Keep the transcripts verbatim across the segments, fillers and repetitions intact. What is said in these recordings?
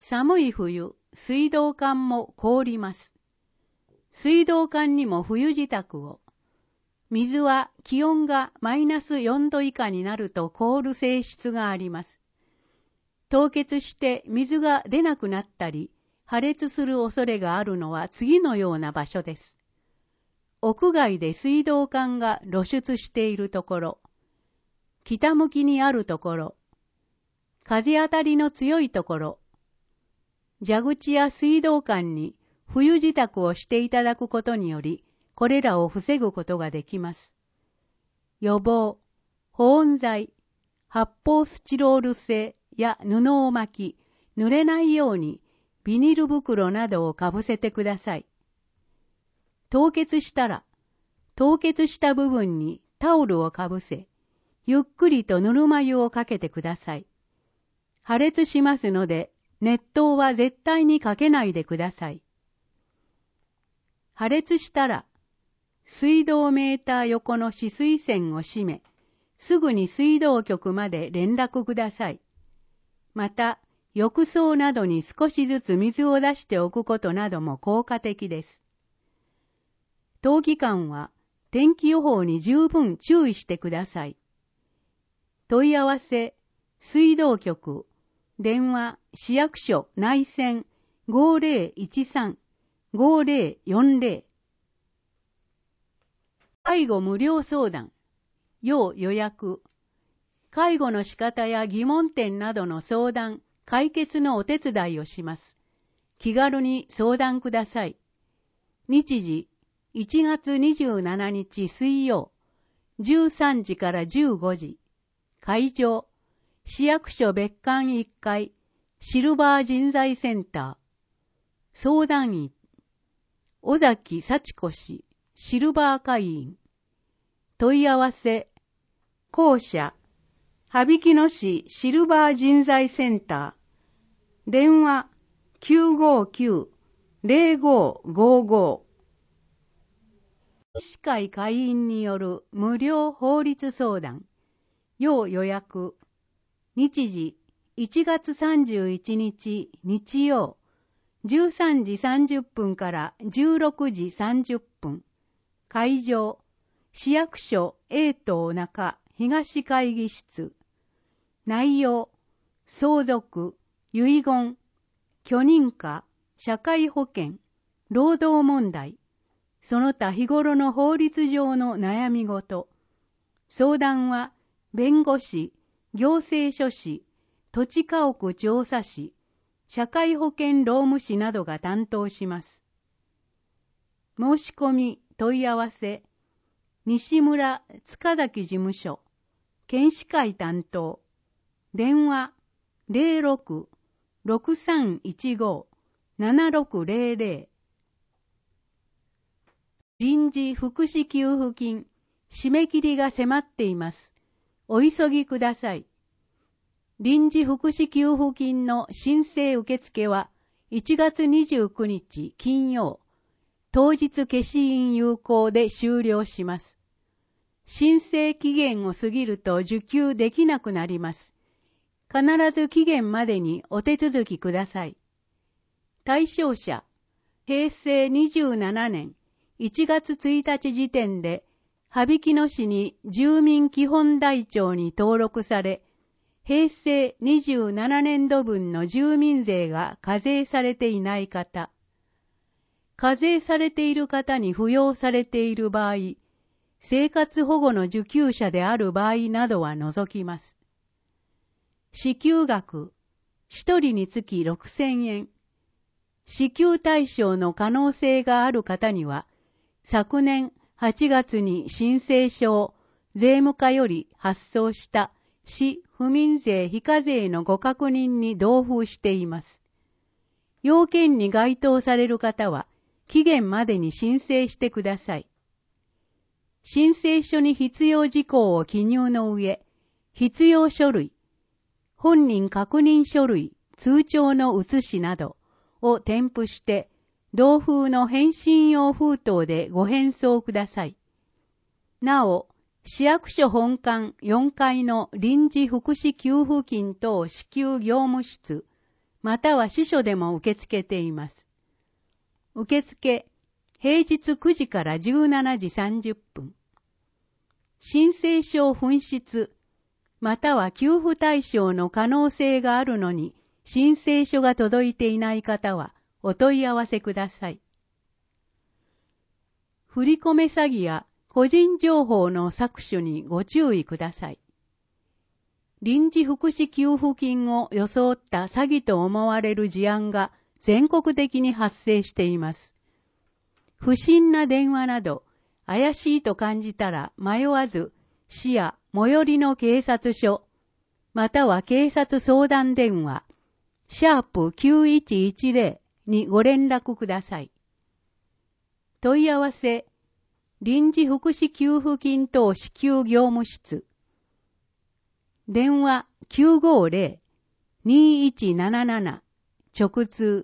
寒い冬、水道管も凍ります。水道管にも冬支度を。水は気温がマイナスよんど以下になると凍る性質があります。凍結して水が出なくなったり、破裂する恐れがあるのは次のような場所です。屋外で水道管が露出しているところ、北向きにあるところ、風当たりの強いところ、蛇口や水道管に冬支度をしていただくことにより、これらを防ぐことができます。予防、保温材、発泡スチロール製や布を巻き、濡れないようにビニール袋などをかぶせてください。凍結したら、凍結した部分にタオルをかぶせ、ゆっくりとぬるま湯をかけてください。破裂しますので、熱湯は絶対にかけないでください。破裂したら、水道メーター横の止水栓を閉め、すぐに水道局まで連絡ください。また、浴槽などに少しずつ水を出しておくことなども効果的です。冬期間は天気予報に十分注意してください。問い合わせ、水道局、電話、市役所内線 ごぜろいちさん ごぜろよんぜろ。介護無料相談、要予約。介護の仕方や疑問点などの相談、解決のお手伝いをします。気軽に相談ください。日時、いちがつにじゅうしちにち水曜、じゅうさんじからじゅうごじ。会場、市役所別館いっかい、シルバー人材センター。相談員、尾崎幸子氏、シルバー会員。問い合わせ、公社、羽曳野市シルバー人材センター。電話、きゅうごきゅう ぜろごごご。医師会会員による無料法律相談、要予約。日時、いちがつさんじゅういちにち日曜、じゅうさんじさんじゅっぷんからじゅうろくじさんじゅっぷん。会場、市役所 A 棟中東会議室。内容、相続、遺言、許認可、社会保険、労働問題、その他日頃の法律上の悩み事。相談は、弁護士、行政書士、土地家屋調査士、社会保険労務士などが担当します。申し込み、問い合わせ、西村塚崎事務所、検視会担当、電話 ゼロろく ろくさんいちご ななろくぜろぜろ。臨時福祉給付金、締め切りが迫っています。お急ぎください。臨時福祉給付金の申請受付はいちがつにじゅうくにち金曜、当日消印有効で終了します。申請期限を過ぎると受給できなくなります。必ず期限までにお手続きください。対象者、へいせいにじゅうななねんいちがつついたち時点で、羽曳野市に住民基本台帳に登録され、へいせいにじゅうななねんどぶんの住民税が課税されていない方、課税されている方に扶養されている場合、生活保護の受給者である場合などは除きます。支給額、一人につきろくせんえん。支給対象の可能性がある方には、昨年はちがつに申請書を税務課より発送した市府民税非課税のご確認に同封しています。要件に該当される方は、期限までに申請してください。申請書に必要事項を記入の上、必要書類、本人確認書類、通帳の写しなどを添付して、同封の返信用封筒でご返送ください。なお、市役所本館よんかいの臨時福祉給付金等支給業務室、 または司書でも受け付けています。受付、平日くじからじゅうしちじさんじゅっぷん。申請書紛失、または給付対象の可能性があるのに、申請書が届いていない方はお問い合わせください。振り込め詐欺や個人情報の搾取にご注意ください。臨時福祉給付金を装った詐欺と思われる事案が全国的に発生しています。不審な電話など怪しいと感じたら迷わず市や最寄りの警察署、または警察相談電話、シャープきゅういちいちゼロにご連絡ください。問い合わせ、臨時福祉給付金等支給業務室。電話きゅうごゼロ にいちなななな直通。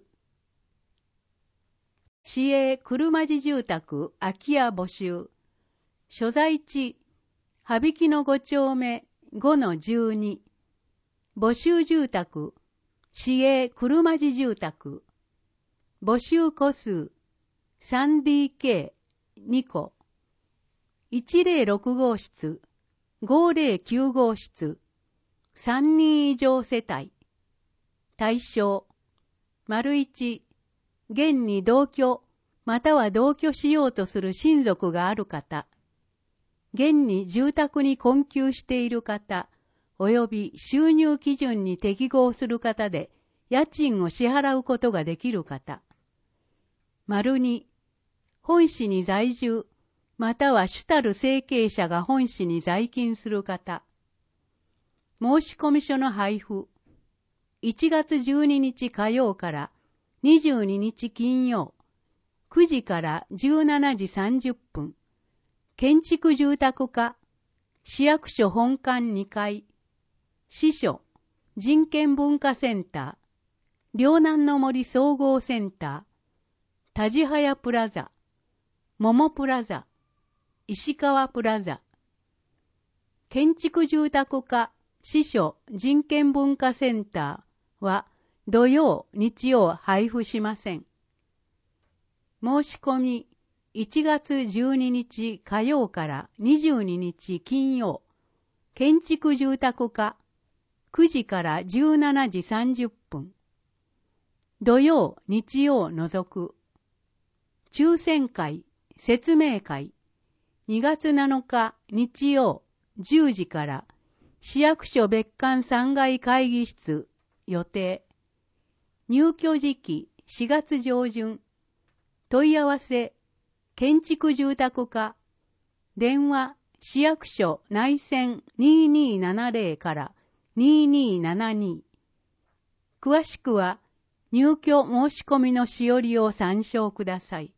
市営車地住宅空き家募集。所在地、羽曳野ご丁目 ごのじゅうに。募集住宅、市営車地住宅。募集戸数、スリーディーケーに 戸。いちゼロろく号室、ごゼロきゅう号室。さんにん以上世帯。対象、丸一、現に同居、または同居しようとする親族がある方。現に住宅に困窮している方、及び収入基準に適合する方で、家賃を支払うことができる方。丸二、本市に在住、または主たる生計者が本市に在勤する方。申込書の配布。いちがつじゅうににち火曜からにじゅうににち金曜、くじからじゅうしちじさんじゅっぷん。建築住宅課、市役所本館にかい、支所、人権文化センター、両南の森総合センター、田地早プラザ、桃プラザ、石川プラザ。建築住宅課、支所人権文化センターは土曜、日曜配布しません。申し込みいちがつじゅうににち火曜からにじゅうににち金曜、建築住宅課くじからじゅうしちじさんじゅっぷん。土曜、日曜除く。抽選会、説明会、にがつなのか日曜じゅうじから市役所別館さんがい会議室予定。入居時期しがつ上旬。問い合わせ、建築住宅課。電話、市役所内線にーにーななゼロからにーにーななに。詳しくは入居申し込みのしおりを参照ください。